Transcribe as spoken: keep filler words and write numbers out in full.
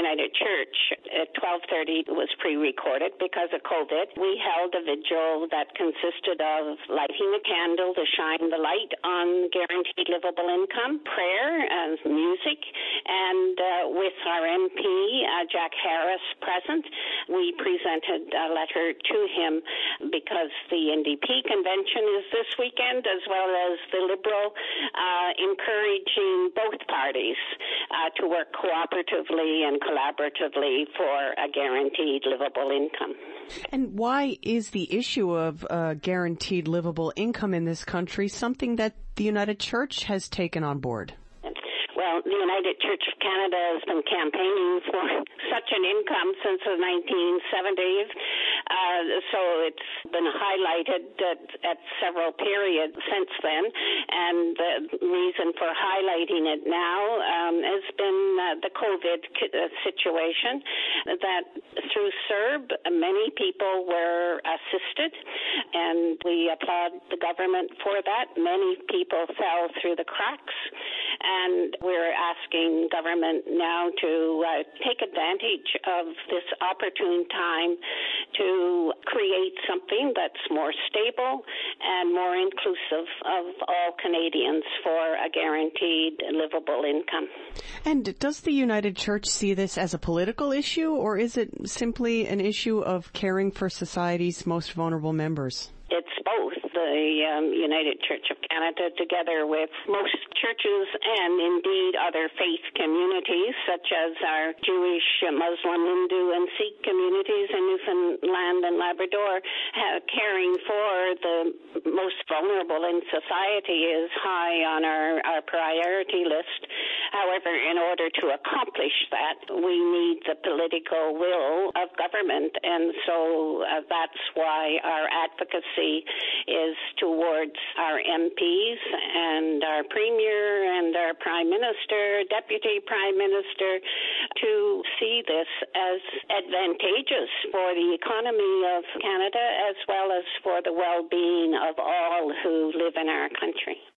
United Church at twelve thirty was pre-recorded because of COVID. We held a vigil that consisted of lighting a candle to shine the light on guaranteed livable income, prayer, and music, and uh, with our M P, uh, Jack Harris, present, we presented a letter to him because the N D P convention is this weekend, as well as the Liberal, uh, encouraging both parties uh, to work cooperatively and collaboratively for a guaranteed livable income. And why is the issue of uh, guaranteed livable income in this country something that the United Church has taken on board? Well, the United Church of Canada has been campaigning for such an income since the nineteen seventies, uh, so it's been highlighted at, at several periods since then, and the reason for highlighting it now um, has been uh, the COVID situation, that through CERB, many people were assisted, and we applaud the government for that. Many people fell through the cracks, and we're asking government now to uh, take advantage of this opportune time to create something that's more stable and more inclusive of all Canadians for a guaranteed livable income. And does the United Church see this as a political issue, or is it simply an issue of caring for society's most vulnerable members? It's both. The um, United Church of Canada, together with most churches and indeed other faith communities, such as our Jewish, Muslim, Hindu, and Sikh communities in Newfoundland and Labrador, uh, caring for the most vulnerable in society is high on our, our priority list. However, in order to accomplish that, we need the political will of government, and so uh, that's why our advocacy is towards our M Ps and our Premier and our Prime Minister, Deputy Prime Minister, to see this as advantageous for the economy of Canada as well as for the well-being of all who live in our country.